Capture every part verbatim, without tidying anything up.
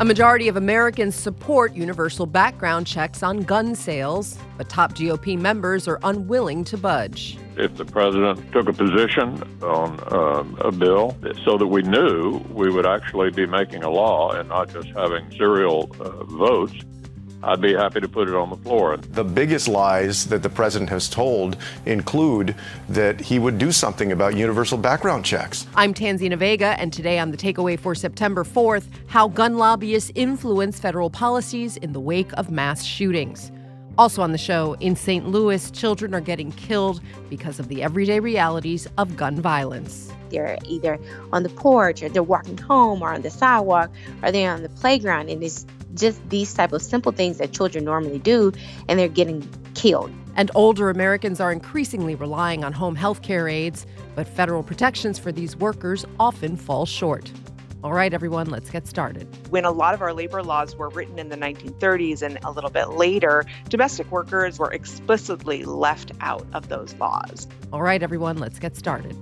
A majority of Americans support universal background checks on gun sales, but top G O P members are unwilling to budge. If the president took a position on uh, a bill so that we knew we would actually be making a law and not just having serial uh, votes, I'd be happy to put it on the floor. The biggest lies that the president has told include that he would do something about universal background checks. I'm Tanzina Vega, and today on The Takeaway for September fourth, how gun lobbyists influence federal policies in the wake of mass shootings. Also on the show, in Saint Louis, children are getting killed because of the everyday realities of gun violence. They're either on the porch, or they're walking home, or on the sidewalk, or they're on the playground, and it's just these type of simple things that children normally do, and they're getting killed. And older Americans are increasingly relying on home health care aides, but federal protections for these workers often fall short. All right, everyone, let's get started. When a lot of our labor laws were written in the nineteen thirties and a little bit later, domestic workers were explicitly left out of those laws. All right, everyone, let's get started.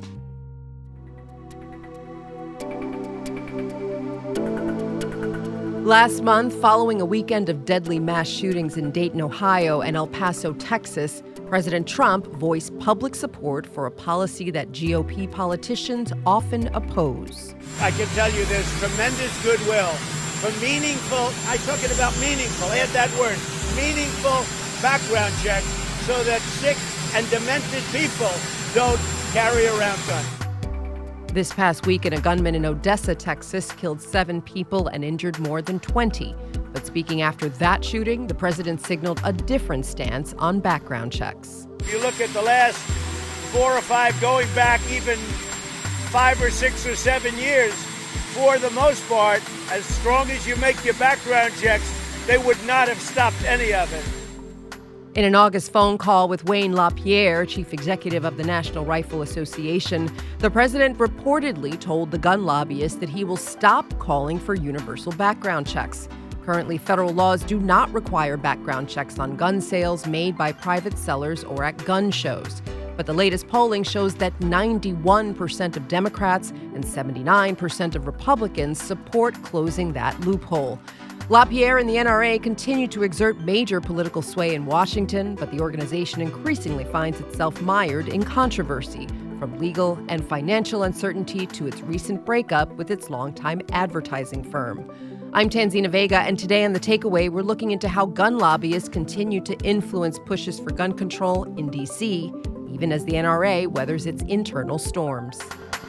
Last month, following a weekend of deadly mass shootings in Dayton, Ohio, and El Paso, Texas, President Trump voiced public support for a policy that G O P politicians often oppose. I can tell you there's tremendous goodwill for meaningful, I'm talking about meaningful, add that word, meaningful background checks so that sick and demented people don't carry around guns. This past weekend, a gunman in Odessa, Texas, killed seven people and injured more than twenty. But speaking after that shooting, the president signaled a different stance on background checks. If you look at the last four or five, going back even five or six or seven years, for the most part, as strong as you make your background checks, they would not have stopped any of it. In an August phone call with Wayne LaPierre, chief executive of the National Rifle Association, the president reportedly told the gun lobbyists that he will stop calling for universal background checks. Currently, federal laws do not require background checks on gun sales made by private sellers or at gun shows. But the latest polling shows that ninety-one percent of Democrats and seventy-nine percent of Republicans support closing that loophole. LaPierre and the N R A continue to exert major political sway in Washington, but the organization increasingly finds itself mired in controversy, from legal and financial uncertainty to its recent breakup with its longtime advertising firm. I'm Tanzina Vega, and today on The Takeaway, we're looking into how gun lobbyists continue to influence pushes for gun control in D C, even as the N R A weathers its internal storms.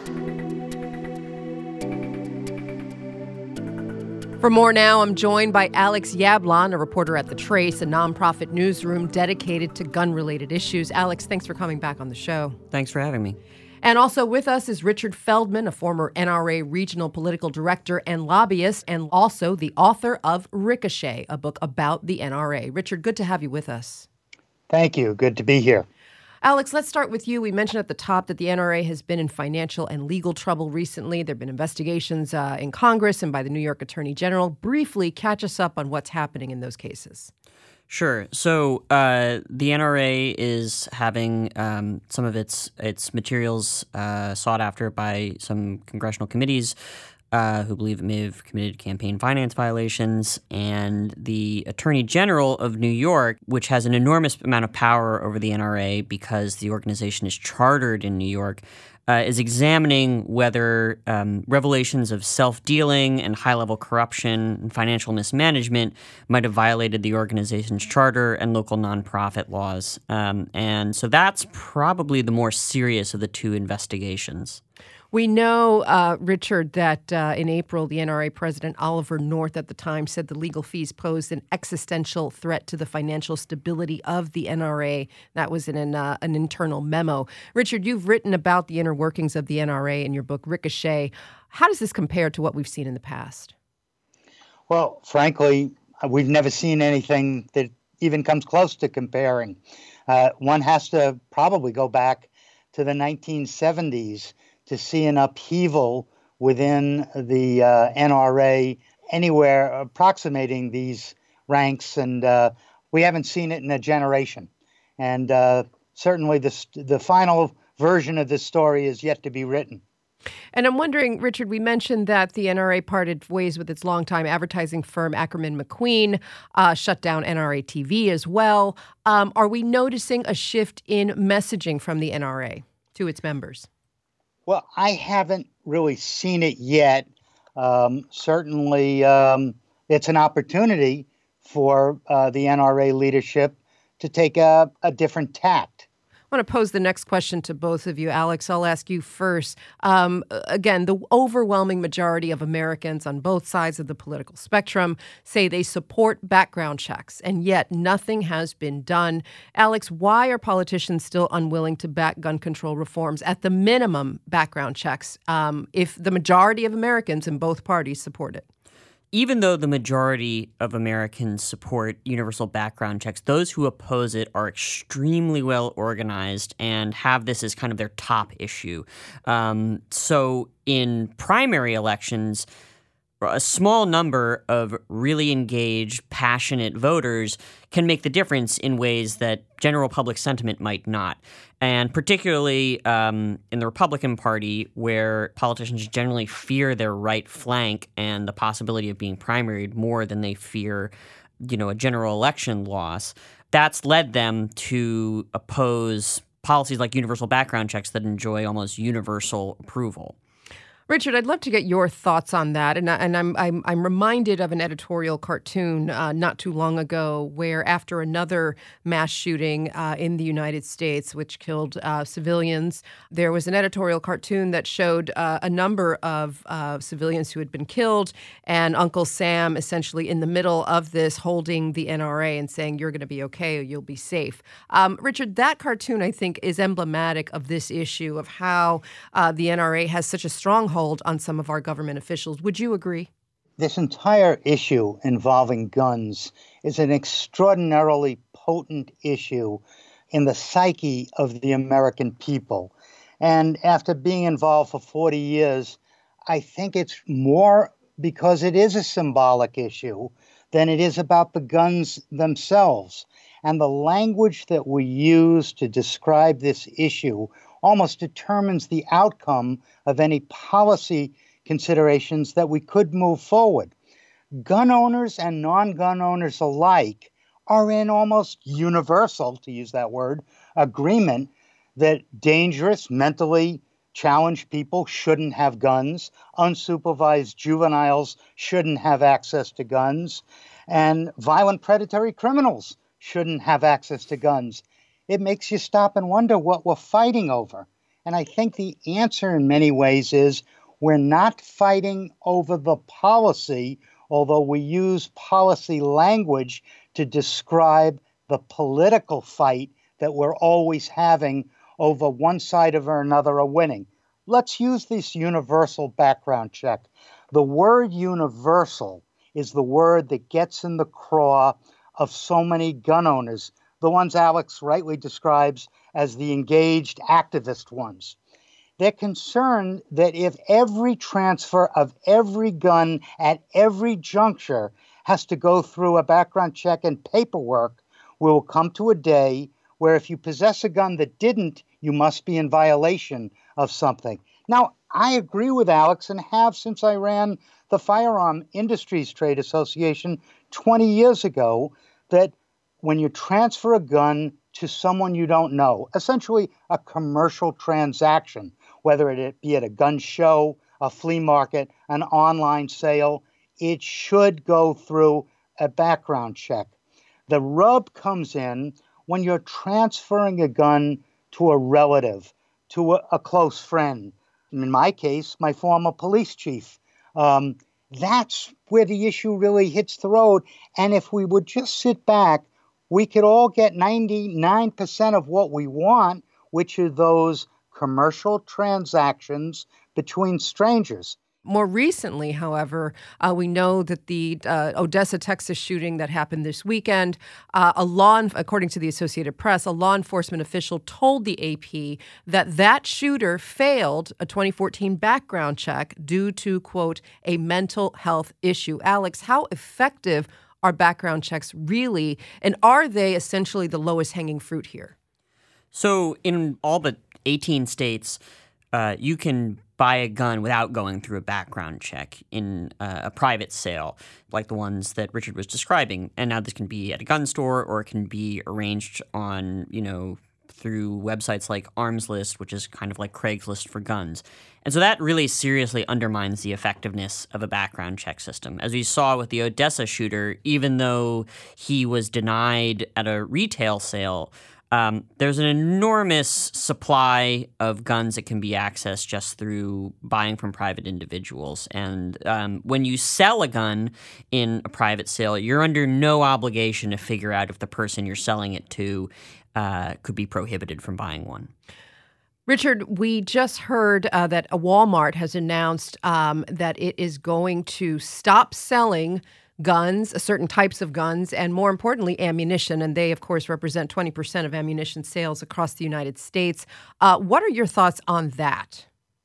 For more now, I'm joined by Alex Yablon, a reporter at The Trace, a nonprofit newsroom dedicated to gun-related issues. Alex, thanks for coming back on the show. Thanks for having me. And also with us is Richard Feldman, a former N R A regional political director and lobbyist, and also the author of Ricochet, a book about the N R A. Richard, good to have you with us. Thank you. Good to be here. Alex, let's start with you. We mentioned at the top that the N R A has been in financial and legal trouble recently. There have been investigations uh, in Congress and by the New York Attorney General. Briefly, catch us up on what's happening in those cases. Sure. So uh, the N R A is having um, some of its its materials uh, sought after by some congressional committees uh, who believe it may have committed campaign finance violations. And the Attorney General of New York, which has an enormous amount of power over the N R A because the organization is chartered in New York, uh, is examining whether um, revelations of self-dealing and high-level corruption and financial mismanagement might have violated the organization's charter and local nonprofit laws. Um, and so that's probably the more serious of the two investigations. We know, uh, Richard, that uh, in April, the N R A president, Oliver North, at the time, said the legal fees posed an existential threat to the financial stability of the N R A. That was in an, uh, an internal memo. Richard, you've written about the inner workings of the N R A in your book, Ricochet. How does this compare to what we've seen in the past? Well, frankly, we've never seen anything that even comes close to comparing. Uh, one has to probably go back to the nineteen seventies to see an upheaval within the uh, N R A anywhere approximating these ranks, and uh, we haven't seen it in a generation. And uh, certainly the, the final version of this story is yet to be written. And I'm wondering, Richard, we mentioned that the N R A parted ways with its longtime advertising firm, Ackerman McQueen, uh, shut down N R A T V as well. Um, are we noticing a shift in messaging from the N R A to its members? Well, I haven't really seen it yet. Um, certainly, um, it's an opportunity for uh, the N R A leadership to take a, a different tact. I want to pose the next question to both of you. Alex, I'll ask you first. Um, again, the overwhelming majority of Americans on both sides of the political spectrum say they support background checks, and yet nothing has been done. Alex, why are politicians still unwilling to back gun control reforms, at the minimum background checks, um, if the majority of Americans in both parties support it? Even though the majority of Americans support universal background checks, those who oppose it are extremely well organized and have this as kind of their top issue. Um, so in primary elections, a small number of really engaged, passionate voters can make the difference in ways that general public sentiment might not. And particularly um, in the Republican Party, where politicians generally fear their right flank and the possibility of being primaried more than they fear, you know, a general election loss, that's led them to oppose policies like universal background checks that enjoy almost universal approval. Richard, I'd love to get your thoughts on that. And, I, and I'm, I'm I'm reminded of an editorial cartoon uh, not too long ago where after another mass shooting uh, in the United States, which killed uh, civilians, there was an editorial cartoon that showed uh, a number of uh, civilians who had been killed, and Uncle Sam essentially in the middle of this holding the N R A and saying, you're going to be okay, or you'll be safe. Um, Richard, that cartoon, I think, is emblematic of this issue of how uh, the N R A has such a stronghold on some of our government officials. Would you agree? This entire issue involving guns is an extraordinarily potent issue in the psyche of the American people. And after being involved for forty years, I think it's more because it is a symbolic issue than it is about the guns themselves. And the language that we use to describe this issue almost determines the outcome of any policy considerations that we could move forward. Gun owners and non-gun owners alike are in almost universal, to use that word, agreement that dangerous, mentally challenged people shouldn't have guns, unsupervised juveniles shouldn't have access to guns, and violent predatory criminals shouldn't have access to guns. It makes you stop and wonder what we're fighting over. And I think the answer in many ways is we're not fighting over the policy, although we use policy language to describe the political fight that we're always having over one side or another are winning. Let's use this universal background check. The word universal is the word that gets in the craw of so many gun owners, the ones Alex rightly describes as the engaged activist ones. They're concerned that if every transfer of every gun at every juncture has to go through a background check and paperwork, we will come to a day where if you possess a gun that didn't, you must be in violation of something. Now, I agree with Alex and have since I ran the Firearm Industries Trade Association twenty years ago, that when you transfer a gun to someone you don't know, essentially a commercial transaction, whether it be at a gun show, a flea market, an online sale, it should go through a background check. The rub comes in when you're transferring a gun to a relative, to a, a close friend. In my case, my former police chief. Um, that's where the issue really hits the road. And if we would just sit back, we could all get ninety-nine percent of what we want, which are those commercial transactions between strangers. More recently, however, uh, we know that the uh, Odessa, Texas shooting that happened this weekend, uh, a law, according to the Associated Press, a law enforcement official told the A P that that shooter failed a twenty fourteen background check due to, quote, a mental health issue. Alex, how effective are background checks really, and are they essentially the lowest hanging fruit here? So in all but eighteen states, uh, you can buy a gun without going through a background check in uh, a private sale, like the ones that Richard was describing. And now this can be at a gun store, or it can be arranged on, you know, through websites like Arms List, which is kind of like Craigslist for guns. And so that really seriously undermines the effectiveness of a background check system. As we saw with the Odessa shooter, even though he was denied at a retail sale, um, there's an enormous supply of guns that can be accessed just through buying from private individuals. And um, when you sell a gun in a private sale, you're under no obligation to figure out if the person you're selling it to uh, could be prohibited from buying one. Richard, we just heard uh, that a Walmart has announced um, that it is going to stop selling guns, certain types of guns, and more importantly, ammunition. And they, of course, represent twenty percent of ammunition sales across the United States. Uh, what are your thoughts on that?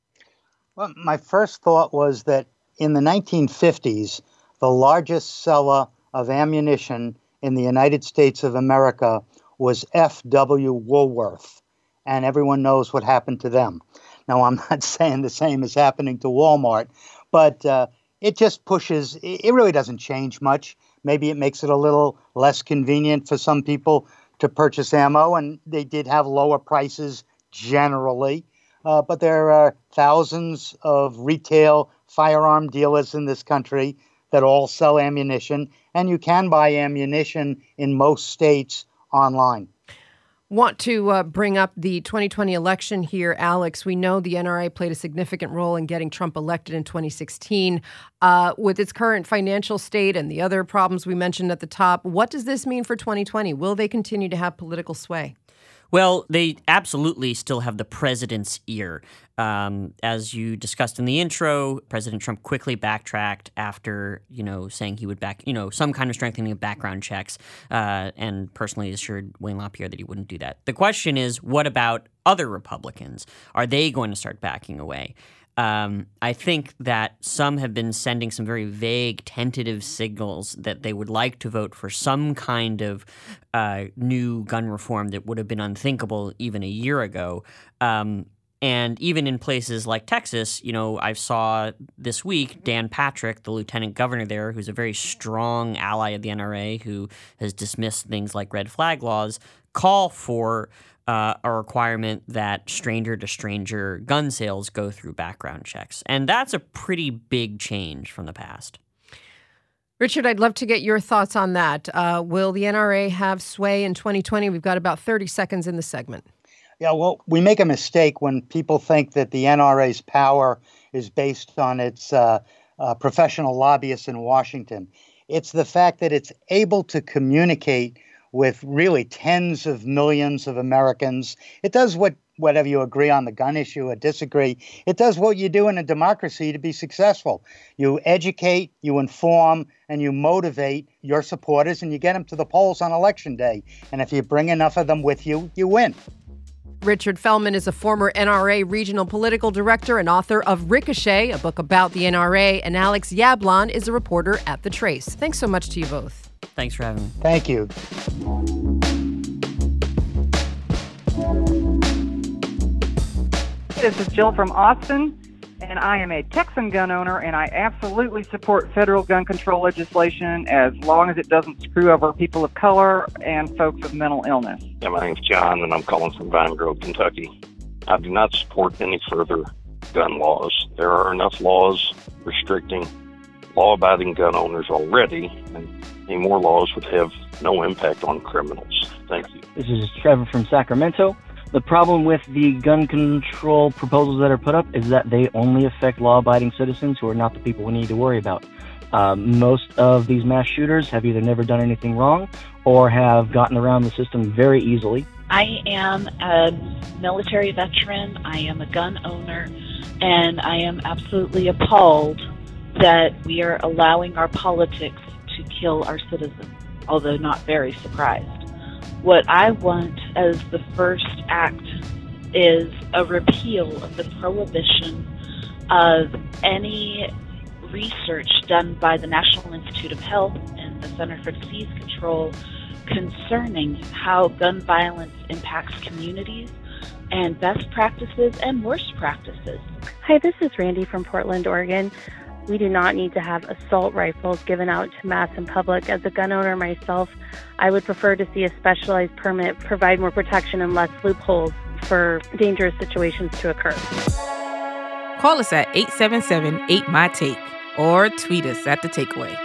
Well, my first thought was that in the nineteen fifties, the largest seller of ammunition in the United States of America was F W Woolworth. And everyone knows what happened to them. Now, I'm not saying the same is happening to Walmart, but uh, it just pushes, it really doesn't change much. Maybe it makes it a little less convenient for some people to purchase ammo, and they did have lower prices generally. Uh, but there are thousands of retail firearm dealers in this country that all sell ammunition, and you can buy ammunition in most states online. Want to uh, bring up the twenty twenty election here, Alex. We know the N R A played a significant role in getting Trump elected in twenty sixteen. Uh, with its current financial state and the other problems we mentioned at the top, what does this mean for twenty twenty? Will they continue to have political sway? Well, they absolutely still have the president's ear. Um, as you discussed in the intro, President Trump quickly backtracked after, you know, saying he would back, you know, some kind of strengthening of background checks, uh, and personally assured Wayne LaPierre that he wouldn't do that. The question is, what about other Republicans? Are they going to start backing away? Um, I think that some have been sending some very vague, tentative signals that they would like to vote for some kind of uh, new gun reform that would have been unthinkable even a year ago. Um, and even in places like Texas, you know, I saw this week Dan Patrick, the lieutenant governor there, who's a very strong ally of the N R A, who has dismissed things like red flag laws, call for Uh, a requirement that stranger-to-stranger gun sales go through background checks. And that's a pretty big change from the past. Richard, I'd love to get your thoughts on that. Uh, will the N R A have sway in twenty twenty? We've got about thirty seconds in the segment. Yeah, well, we make a mistake when people think that the N R A's power is based on its uh, uh, professional lobbyists in Washington. It's the fact that it's able to communicate with really tens of millions of Americans. It does what, whatever you agree on the gun issue or disagree, it does what you do in a democracy to be successful. You educate, you inform, and you motivate your supporters, and you get them to the polls on election day. And if you bring enough of them with you, you win. Richard Fellman is a former N R A regional political director and author of Ricochet, a book about the N R A, and Alex Yablon is a reporter at The Trace. Thanks so much to you both. Thanks for having me. Thank you. This is Jill from Austin, and I am a Texan gun owner, and I absolutely support federal gun control legislation as long as it doesn't screw over people of color and folks with mental illness. Yeah, my name's John, and I'm calling from Vine Grove, Kentucky. I do not support any further gun laws. There are enough laws restricting law-abiding gun owners already, and any more laws would have no impact on criminals. Thank you. This is Trevor from Sacramento. The problem with the gun control proposals that are put up is that they only affect law-abiding citizens who are not the people we need to worry about. Um, most of these mass shooters have either never done anything wrong or have gotten around the system very easily. I am a military veteran, I am a gun owner, and I am absolutely appalled that we are allowing our politics to kill our citizens, although not very surprised. What I want as the first act is a repeal of the prohibition of any research done by the National Institute of Health and the Center for Disease Control concerning how gun violence impacts communities, and best practices and worst practices. Hi, this is Randy from Portland, Oregon. We do not need to have assault rifles given out to mass and public. As a gun owner myself, I would prefer to see a specialized permit provide more protection and less loopholes for dangerous situations to occur. Call us at eight seven seven, eight M Y T A K E or tweet us at The Takeaway.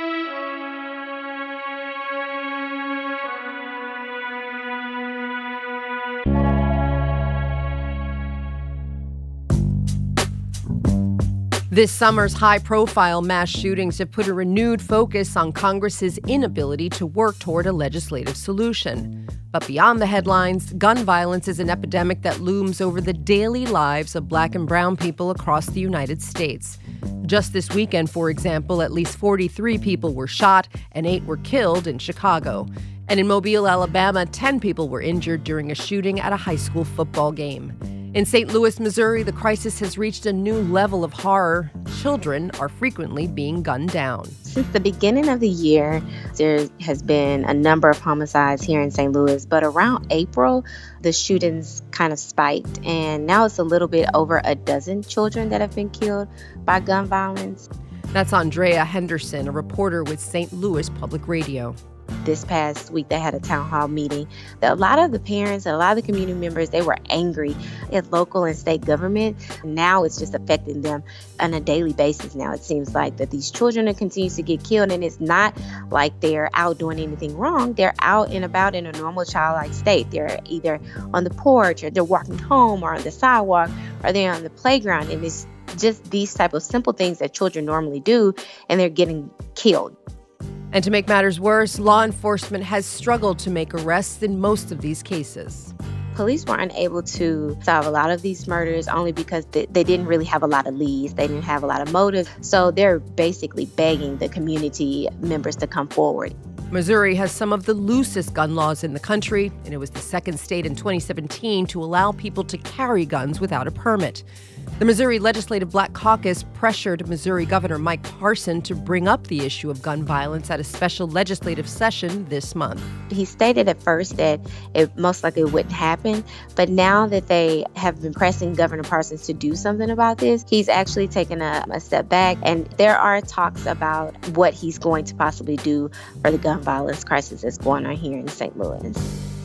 This summer's high-profile mass shootings have put a renewed focus on Congress's inability to work toward a legislative solution. But beyond the headlines, gun violence is an epidemic that looms over the daily lives of Black and brown people across the United States. Just this weekend, for example, at least forty-three people were shot and eight were killed in Chicago. And in Mobile, Alabama, ten people were injured during a shooting at a high school football game. In Saint Louis, Missouri, the crisis has reached a new level of horror. Children are frequently being gunned down. Since the beginning of the year, there has been a number of homicides here in Saint Louis, but around April, the shootings kind of spiked, and now it's a little bit over a dozen children that have been killed by gun violence. That's Andrea Henderson, a reporter with Saint Louis Public Radio. This past week, they had a town hall meeting. A lot of the parents and a lot of the community members, they were angry at local and state government. Now it's just affecting them on a daily basis now. It seems like that these children are continuing to get killed, and it's not like they're out doing anything wrong. They're out and about in a normal childlike state. They're either on the porch, or they're walking home, or on the sidewalk, or they're on the playground, and it's just these type of simple things that children normally do, and they're getting killed. And to make matters worse, law enforcement has struggled to make arrests in most of these cases. Police weren't able to solve a lot of these murders only because they, they didn't really have a lot of leads. They didn't have a lot of motive. So they're basically begging the community members to come forward. Missouri has some of the loosest gun laws in the country, and it was the second state in twenty seventeen to allow people to carry guns without a permit. The Missouri Legislative Black Caucus pressured Missouri Governor Mike Parson to bring up the issue of gun violence at a special legislative session this month. He stated at first that it most likely wouldn't happen, but now that they have been pressing Governor Parson to do something about this, he's actually taken a, a step back, and there are talks about what he's going to possibly do for the gun violence crisis that's going on here in Saint Louis.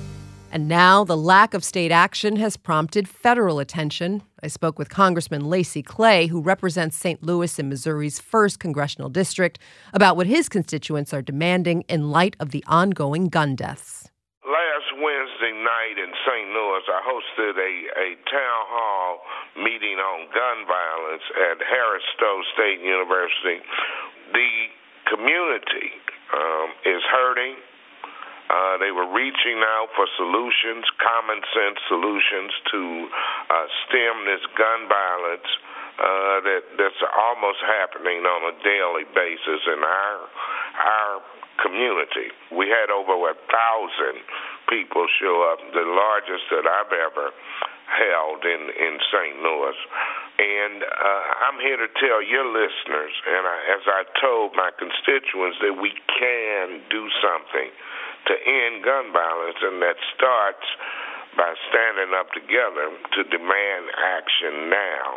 And now the lack of state action has prompted federal attention. I spoke with Congressman Lacy Clay, who represents Saint Louis in Missouri's first congressional district, about what his constituents are demanding in light of the ongoing gun deaths. Last Wednesday night in Saint Louis, I hosted a, a town hall meeting on gun violence at Harris Stowe State University. The community um, is hurting. Uh, they were reaching out for solutions, common sense solutions to uh, stem this gun violence uh, that that's almost happening on a daily basis in our our community. We had over a thousand people show up, the largest that I've ever held in, in Saint Louis. And uh, I'm here to tell your listeners, and I, as I told my constituents, that we can do something to end gun violence, and that starts by standing up together to demand action now,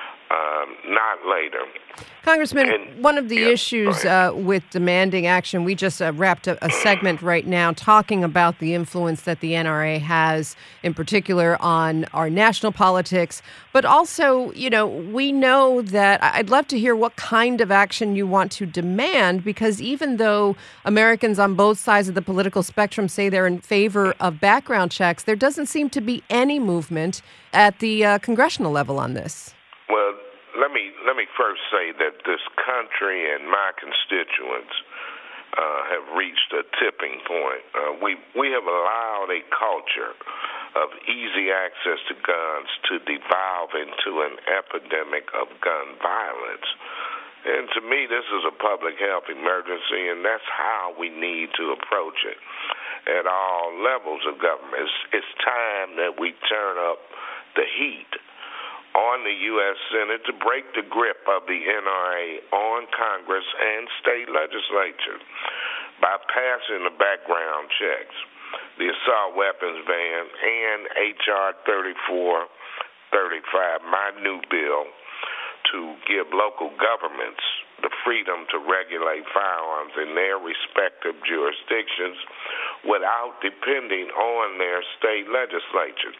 um, not later. Congressman, and, one of the yeah, issues uh, with demanding action, we just uh, wrapped a, a segment right now talking about the influence that the N R A has, in particular on our national politics. But also, you know, we know that I'd love to hear what kind of action you want to demand, because even though Americans on both sides of the political spectrum say they're in favor of background checks, there doesn't seem to be any movement at the uh, congressional level on this. Well, let me let me first say that this country and my constituents uh, have reached a tipping point. Uh, we we have allowed a culture of easy access to guns to devolve into an epidemic of gun violence. And to me, this is a public health emergency, and that's how we need to approach it at all levels of government. It's, it's time that we turn up the heat on the U S Senate to break the grip of the N R A on Congress and state legislatures by passing the background checks. the assault weapons ban, and H R thirty-four thirty-five, my new bill, to give local governments the freedom to regulate firearms in their respective jurisdictions without depending on their state legislatures.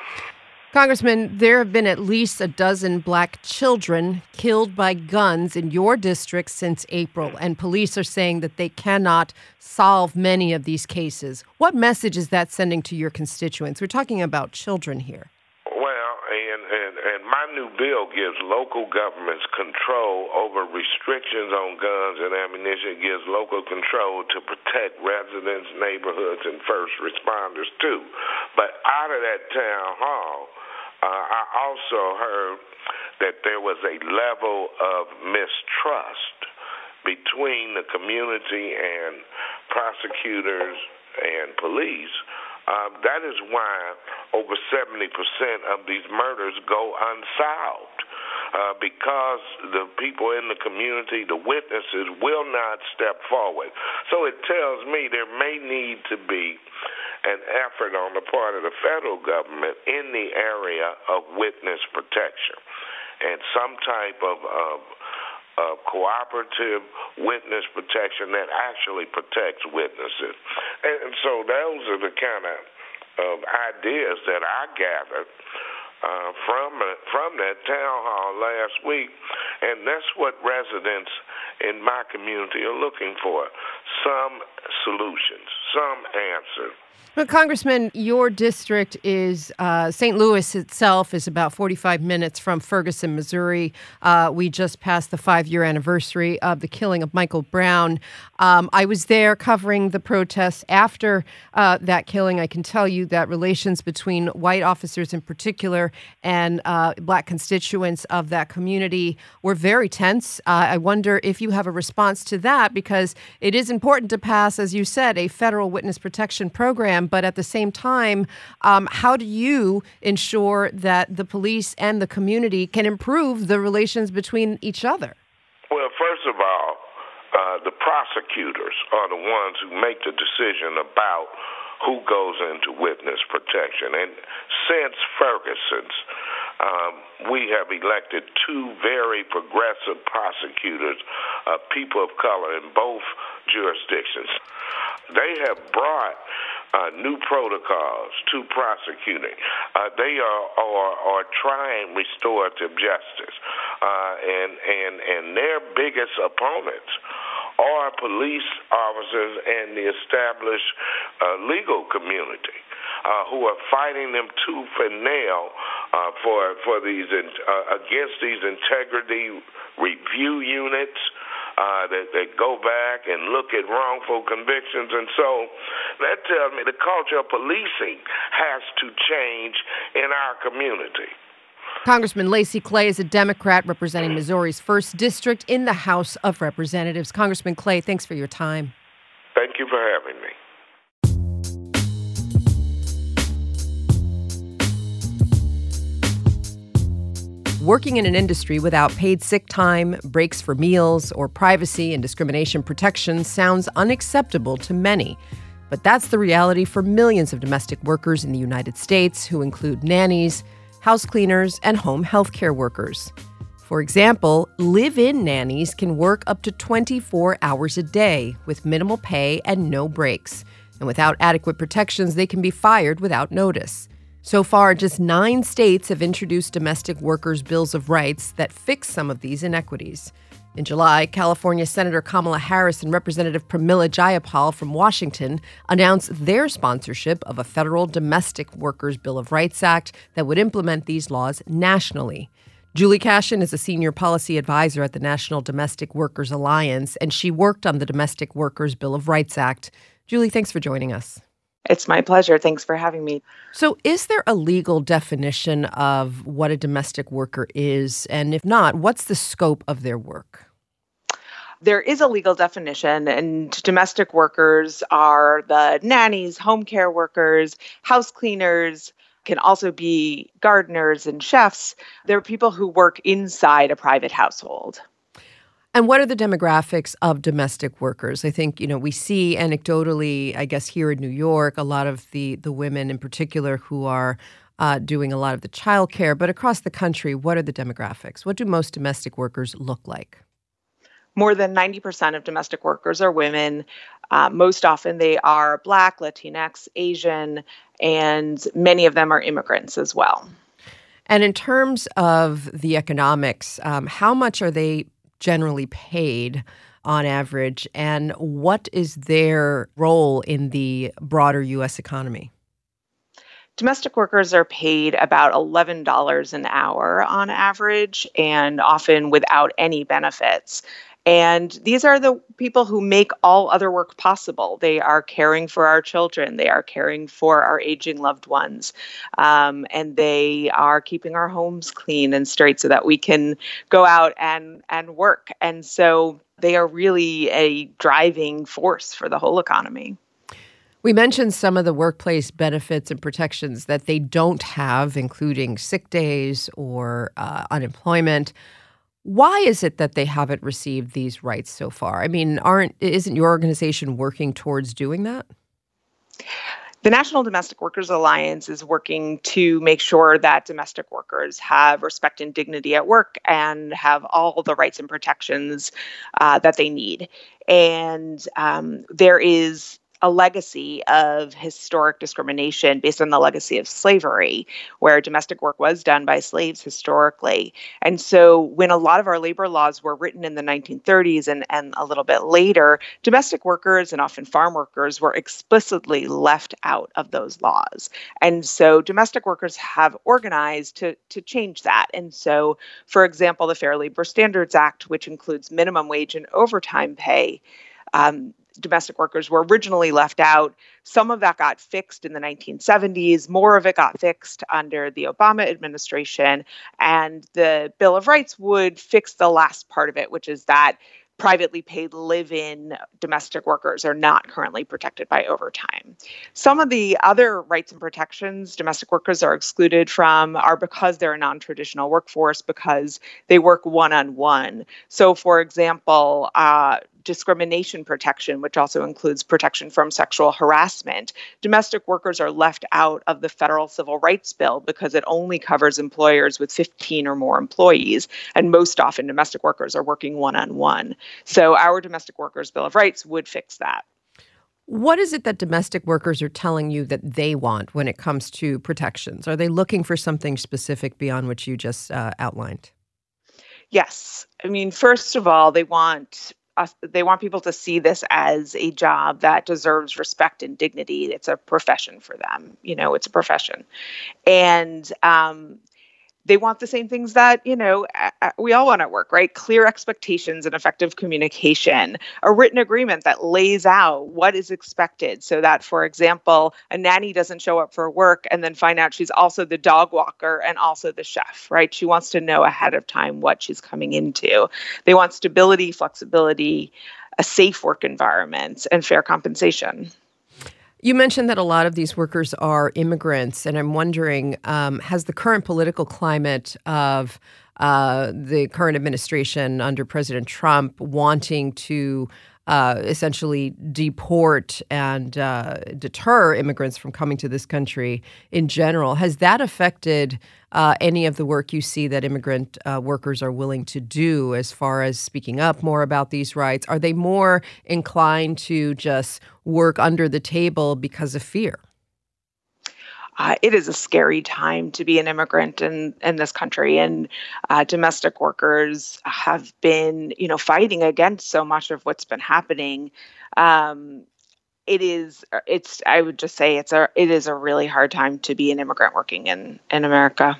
Congressman, there have been at least a dozen black children killed by guns in your district since April, and police are saying that they cannot solve many of these cases. What message is that sending to your constituents? We're talking about children here. Well, and, and, and my new bill gives local governments control over restrictions on guns and ammunition. It gives local control to protect residents, neighborhoods, and first responders, too. But out of that town hall, Uh, I also heard that there was a level of mistrust between the community and prosecutors and police. Uh, that is why over seventy percent of these murders go unsolved, uh, because the people in the community, the witnesses, will not step forward. So it tells me there may need to be an effort on the part of the federal government in the area of witness protection and some type of, of, of cooperative witness protection that actually protects witnesses. And, and so those are the kind of, of ideas that I gathered uh, from, from that town hall last week, and that's what residents in my community are looking for, some solutions, some answers. Well, Congressman, your district is, uh, Saint Louis itself is about forty-five minutes from Ferguson, Missouri. Uh, we just passed the five-year anniversary of the killing of Michael Brown. Um, I was there covering the protests after uh, that killing. I can tell you that relations between white officers in particular and uh, black constituents of that community were very tense. Uh, I wonder if you have a response to that, because it is important to pass, as you said, a federal witness protection program. But at the same time, um, how do you ensure that the police and the community can improve the relations between each other? Well, first of all, uh, the prosecutors are the ones who make the decision about who goes into witness protection. And since Ferguson's, um, we have elected two very progressive prosecutors, uh, people of color in both jurisdictions. They have brought Uh, new protocols to prosecuting. Uh, they are, are are trying restorative justice, uh, and and and their biggest opponents are police officers and the established uh, legal community, uh, who are fighting them tooth and nail uh, for for these uh, against these integrity review units. Uh, that, that go back and look at wrongful convictions. And so that tells me the culture of policing has to change in our community. Congressman Lacy Clay is a Democrat representing Missouri's first District in the House of Representatives. Congressman Clay, thanks for your time. Thank you for having me. Working in an industry without paid sick time, breaks for meals, or privacy and discrimination protections sounds unacceptable to many. But that's the reality for millions of domestic workers in the United States, who include nannies, house cleaners, and home health care workers. For example, live-in nannies can work up to twenty-four hours a day with minimal pay and no breaks. And without adequate protections, they can be fired without notice. So far, just nine states have introduced domestic workers' bills of rights that fix some of these inequities. In July, California Senator Kamala Harris and Representative Pramila Jayapal from Washington announced their sponsorship of a federal Domestic Workers' Bill of Rights Act that would implement these laws nationally. Julie Cashin is a senior policy advisor at the National Domestic Workers Alliance, and she worked on the Domestic Workers' Bill of Rights Act. Julie, thanks for joining us. It's my pleasure. Thanks for having me. So is there a legal definition of what a domestic worker is? And if not, what's the scope of their work? There is a legal definition, and domestic workers are the nannies, home care workers, house cleaners, can also be gardeners and chefs. They're people who work inside a private household. And what are the demographics of domestic workers? I think, you know, we see anecdotally, I guess here in New York, a lot of the the women in particular who are uh, doing a lot of the childcare. But across the country, what are the demographics? What do most domestic workers look like? More than ninety percent of domestic workers are women. Uh, most often they are Black, Latinx, Asian, and many of them are immigrants as well. And in terms of the economics, um, how much are they generally paid on average, and what is their role in the broader U S economy? Domestic workers are paid about eleven dollars an hour on average, and often without any benefits. And these are the people who make all other work possible. They are caring for our children. They are caring for our aging loved ones. Um, and they are keeping our homes clean and straight so that we can go out and, and work. And so they are really a driving force for the whole economy. We mentioned some of the workplace benefits and protections that they don't have, including sick days or uh, unemployment. Why is it that they haven't received these rights so far? I mean, aren't isn't your organization working towards doing that? The National Domestic Workers Alliance is working to make sure that domestic workers have respect and dignity at work and have all the rights and protections uh, that they need. And um, there is a legacy of historic discrimination based on the legacy of slavery, where domestic work was done by slaves historically. And so when a lot of our labor laws were written in the nineteen thirties and, and a little bit later, domestic workers and often farm workers were explicitly left out of those laws. And so domestic workers have organized to, to change that. And so, for example, the Fair Labor Standards Act, which includes minimum wage and overtime pay, um, domestic workers were originally left out. Some of that got fixed in the nineteen seventies. More of it got fixed under the Obama administration. And the Bill of Rights would fix the last part of it, which is that privately paid live-in domestic workers are not currently protected by overtime. Some of the other rights and protections domestic workers are excluded from are because they're a non-traditional workforce, because they work one-on-one. So, for example, uh, discrimination protection, which also includes protection from sexual harassment. Domestic workers are left out of the federal civil rights bill because it only covers employers with fifteen or more employees. And most often domestic workers are working one-on-one. So our Domestic Workers Bill of Rights would fix that. What is it that domestic workers are telling you that they want when it comes to protections? Are they looking for something specific beyond what you just uh, outlined? Yes. I mean, first of all, they want us, they want people to see this as a job that deserves respect and dignity. It's a profession for them. You know, it's a profession. And um, they want the same things that, you know, we all want at work, right? Clear expectations and effective communication, a written agreement that lays out what is expected so that, for example, a nanny doesn't show up for work and then find out she's also the dog walker and also the chef, right? She wants to know ahead of time what she's coming into. They want stability, flexibility, a safe work environment, and fair compensation. You mentioned that a lot of these workers are immigrants, and I'm wondering, um, has the current political climate of uh, the current administration under President Trump wanting to uh, essentially deport and uh, deter immigrants from coming to this country in general, has that affected uh, any of the work you see that immigrant uh, workers are willing to do as far as speaking up more about these rights? Are they more inclined to just work under the table because of fear? Uh, it is a scary time to be an immigrant in, in this country, and uh, domestic workers have been, you know, fighting against so much of what's been happening. Um, it is, it's, I would just say it's a, it is a really hard time to be an immigrant working in, in America.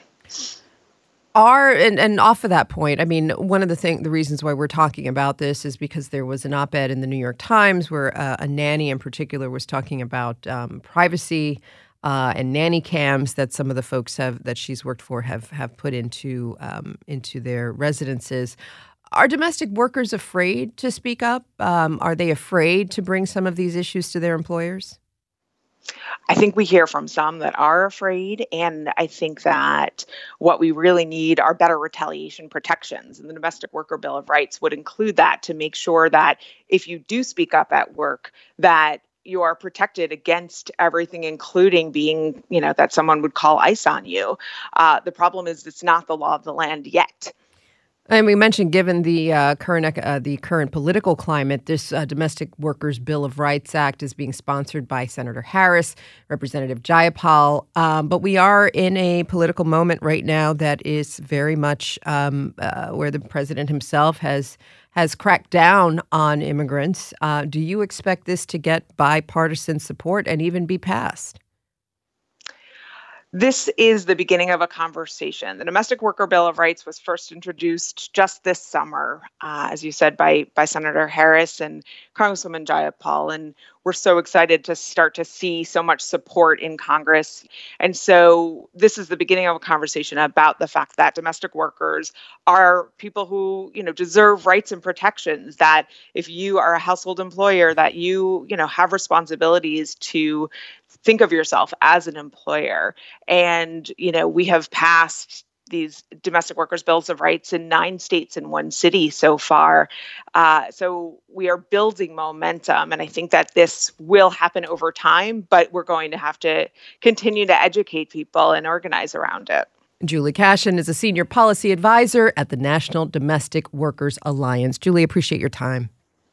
Are and, and off of that point, I mean, one of the thing, the reasons why we're talking about this is because there was an op-ed in the New York Times where uh, a nanny in particular was talking about um, privacy uh, and nanny cams that some of the folks have that she's worked for have have put into um, into their residences. Are domestic workers afraid to speak up? Um, are they afraid to bring some of these issues to their employers? I think we hear from some that are afraid, and I think that what we really need are better retaliation protections. And the Domestic Worker Bill of Rights would include that to make sure that if you do speak up at work, that you are protected against everything, including being, you know, that someone would call ICE on you. Uh, the problem is it's not the law of the land yet. And we mentioned, given the uh, current uh, the current political climate, this uh, Domestic Workers Bill of Rights Act is being sponsored by Senator Harris, Representative Jayapal. Um, but we are in a political moment right now that is very much um, uh, where the president himself has has cracked down on immigrants. Uh, do you expect this to get bipartisan support and even be passed? This is the beginning of a conversation. The Domestic Worker Bill of Rights was first introduced just this summer, uh, as you said, by by Senator Harris and Congresswoman Jayapal. And we're so excited to start to see so much support in Congress. And so this is the beginning of a conversation about the fact that domestic workers are people who, you know, deserve rights and protections, that if you are a household employer, that you, you know, have responsibilities to think of yourself as an employer. And, you know, we have passed these domestic workers' bills of rights in nine states and one city so far. Uh, so we are building momentum. And I think that this will happen over time, but we're going to have to continue to educate people and organize around it. Julie Cashin is a senior policy advisor at the National Domestic Workers Alliance. Julie, appreciate your time.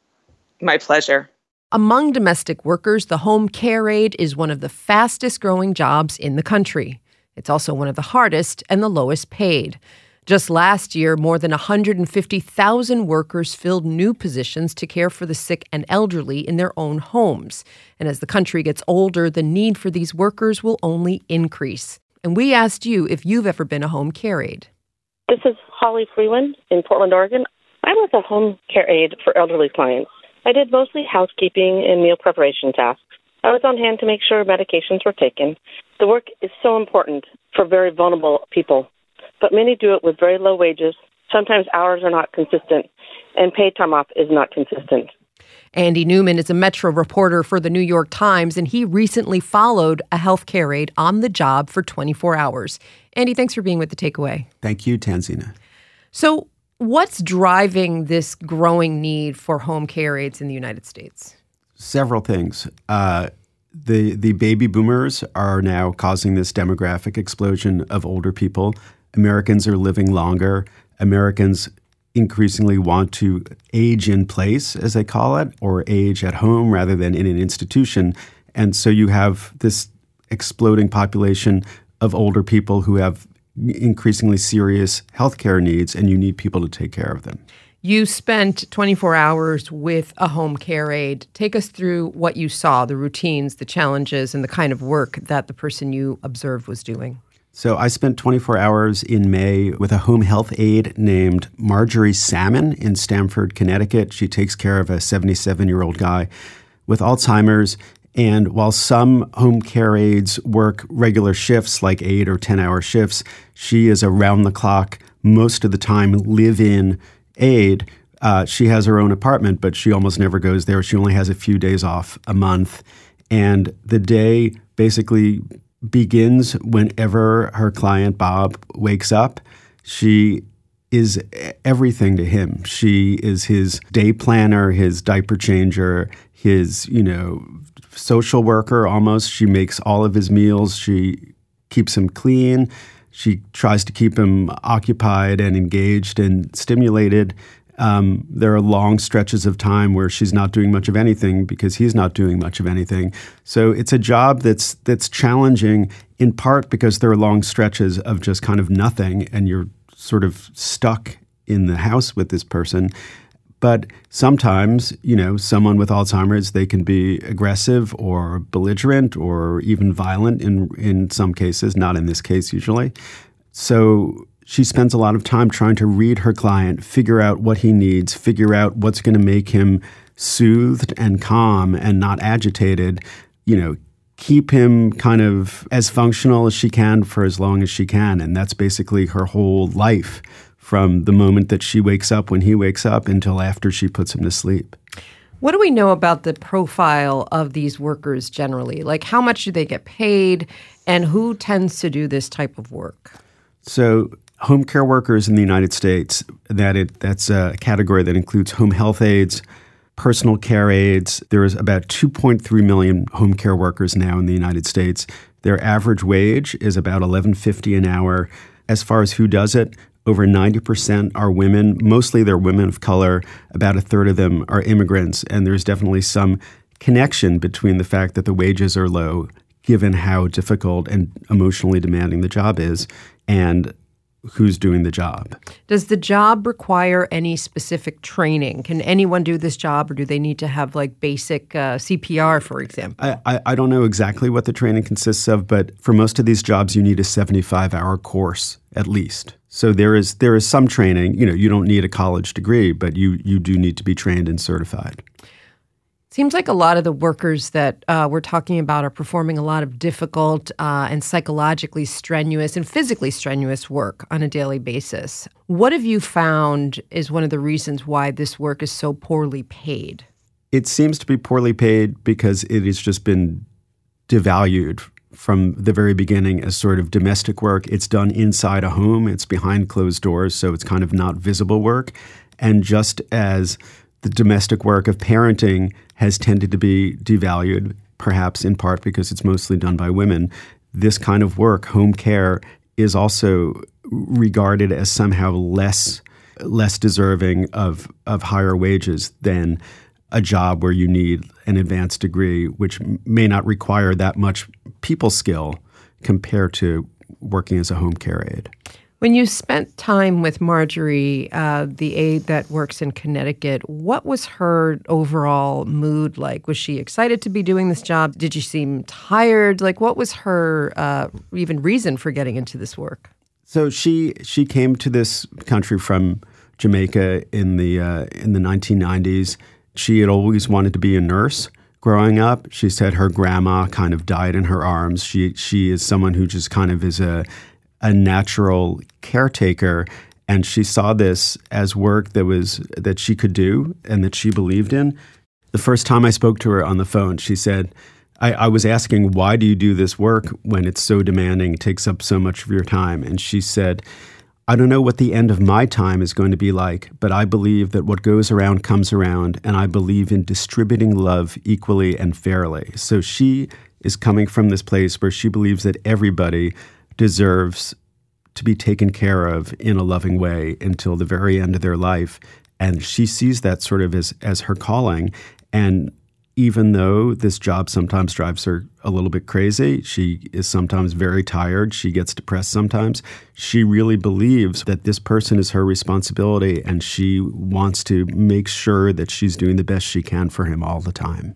My pleasure. Among domestic workers, the home care aide is one of the fastest growing jobs in the country. It's also one of the hardest and the lowest paid. Just last year, more than one hundred fifty thousand workers filled new positions to care for the sick and elderly in their own homes. And as the country gets older, the need for these workers will only increase. And we asked you if you've ever been a home care aide. This is Holly Freeland in Portland, Oregon. I was a home care aide for elderly clients. I did mostly housekeeping and meal preparation tasks. I was on hand to make sure medications were taken. The work is so important for very vulnerable people, but many do it with very low wages. Sometimes hours are not consistent, and paid time off is not consistent. Andy Newman is a Metro reporter for the New York Times, and he recently followed a healthcare aide on the job for twenty-four hours. Andy, thanks for being with The Takeaway. Thank you, Tanzina. So what's driving this growing need for home care aides in the United States? Several things. Uh, the the baby boomers are now causing this demographic explosion of older people. Americans are living longer. Americans increasingly want to age in place, as they call it, or age at home rather than in an institution. And so you have this exploding population of older people who have increasingly serious healthcare needs, and you need people to take care of them. You spent twenty-four hours with a home care aide. Take us through what you saw, the routines, the challenges, and the kind of work that the person you observed was doing. So I spent twenty-four hours in May with a home health aide named Marjorie Salmon in Stamford, Connecticut. She takes care of a seventy-seven-year-old guy with Alzheimer's. And while some home care aides work regular shifts, like eight or ten-hour shifts, she is around-the-clock, most of the time live-in aide. Uh, she has her own apartment, but she almost never goes there. She only has a few days off a month. And the day basically begins whenever her client, Bob, wakes up. She is everything to him. She is his day planner, his diaper changer, his, you know, social worker almost. She makes all of his meals. She keeps him clean. She tries to keep him occupied and engaged and stimulated. Um, there are long stretches of time where she's not doing much of anything because he's not doing much of anything. So it's a job that's that's challenging in part because there are long stretches of just kind of nothing and you're sort of stuck in the house with this person. But sometimes, you know, someone with Alzheimer's, they can be aggressive or belligerent or even violent in in some cases, not in this case usually. So she spends a lot of time trying to read her client, figure out what he needs, figure out what's going to make him soothed and calm and not agitated, you know, keep him kind of as functional as she can for as long as she can. And that's basically her whole life, from the moment that she wakes up when he wakes up until after she puts him to sleep. What do we know about the profile of these workers generally? Like, how much do they get paid, and who tends to do this type of work? So home care workers in the United States, that it, that's a category that includes home health aides, personal care aides. There is about two point three million home care workers now in the United States. Their average wage is about eleven fifty an hour. As far as who does it, over ninety percent are women. Mostly they're women of color. About a third of them are immigrants. And there's definitely some connection between the fact that the wages are low, given how difficult and emotionally demanding the job is, and who's doing the job. Does the job require any specific training? Can anyone do this job, or do they need to have like basic uh, C P R, for example? I, I, I don't know exactly what the training consists of, but for most of these jobs, you need a seventy-five hour course at least. So there is there is some training. You know, you don't need a college degree, but you you do need to be trained and certified. Seems like a lot of the workers that uh, we're talking about are performing a lot of difficult uh, and psychologically strenuous and physically strenuous work on a daily basis. What have you found is one of the reasons why this work is so poorly paid? It seems to be poorly paid because it has just been devalued from the very beginning as sort of domestic work. It's done inside a home. It's behind closed doors, so it's kind of not visible work. And just as the domestic work of parenting has tended to be devalued, perhaps in part because it's mostly done by women, this kind of work, home care, is also regarded as somehow less less deserving of of higher wages than a job where you need an advanced degree, which may not require that much people skill compared to working as a home care aide. When you spent time with Marjorie, uh, the aide that works in Connecticut, what was her overall mood like? Was she excited to be doing this job? Did she seem tired? Like, what was her uh, even reason for getting into this work? So she she came to this country from Jamaica in the uh, in the nineteen nineties. She had always wanted to be a nurse. Growing up, she said her grandma kind of died in her arms. She she is someone who just kind of is a a natural caretaker, and she saw this as work that was that she could do and that she believed in. The first time I spoke to her on the phone, she said, I, I was asking, why do you do this work when it's so demanding, it takes up so much of your time? And she said, I don't know what the end of my time is going to be like, but I believe that what goes around comes around, and I believe in distributing love equally and fairly. So she is coming from this place where she believes that everybody deserves to be taken care of in a loving way until the very end of their life. And she sees that sort of as, as her calling. And even though this job sometimes drives her a little bit crazy, she is sometimes very tired, she gets depressed sometimes, she really believes that this person is her responsibility, and she wants to make sure that she's doing the best she can for him all the time.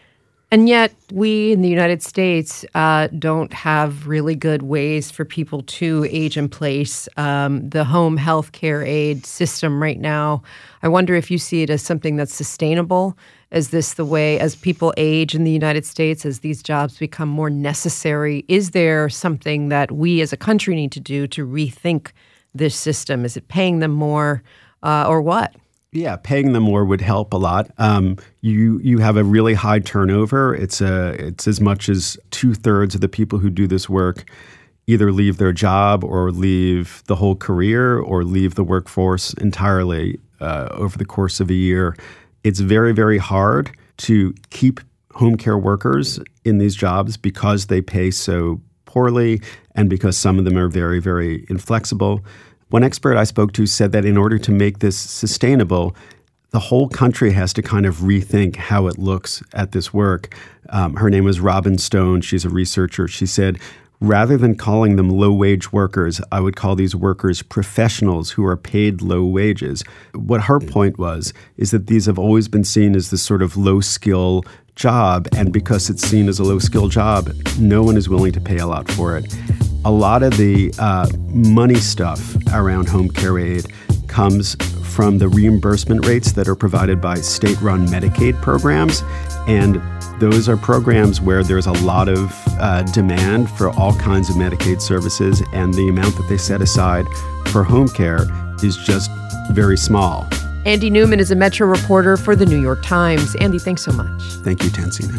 And yet we in the United States uh, don't have really good ways for people to age in place. Um, the home health care aid system right now, I wonder if you see it as something that's sustainable. Is this the way, as people age in the United States, as these jobs become more necessary, is there something that we as a country need to do to rethink this system? Is it paying them more uh, or what? Yeah, paying them more would help a lot. Um, you you have a really high turnover. It's a it's as much as two thirds of the people who do this work either leave their job or leave the whole career or leave the workforce entirely uh, over the course of a year. It's very, very hard to keep home care workers in these jobs because they pay so poorly and because some of them are very, very inflexible. One expert I spoke to said that in order to make this sustainable, the whole country has to kind of rethink how it looks at this work. Um, her name was Robin Stone. She's a researcher. She said, rather than calling them low-wage workers, I would call these workers professionals who are paid low wages. What her point was is that these have always been seen as this sort of low-skill job, and because it's seen as a low-skill job, no one is willing to pay a lot for it. A lot of the uh, money stuff around home care aid comes from the reimbursement rates that are provided by state-run Medicaid programs, and those are programs where there's a lot of uh, demand for all kinds of Medicaid services, and the amount that they set aside for home care is just very small. Andy Newman is a Metro reporter for The New York Times. Andy, thanks so much. Thank you, Tanzina.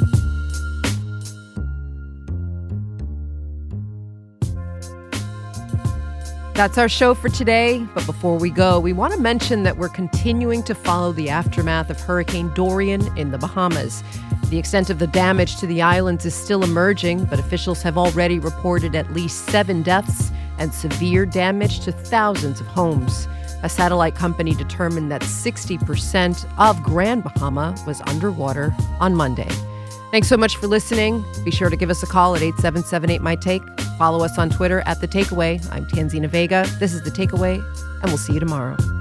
That's our show for today. But before we go, we want to mention that we're continuing to follow the aftermath of Hurricane Dorian in the Bahamas. The extent of the damage to the islands is still emerging, but officials have already reported at least seven deaths and severe damage to thousands of homes. A satellite company determined that sixty percent of Grand Bahama was underwater on Monday. Thanks so much for listening. Be sure to give us a call at eight seven seven eight, M Y Take. Follow us on Twitter at The Takeaway. I'm Tanzina Vega. This is The Takeaway, and we'll see you tomorrow.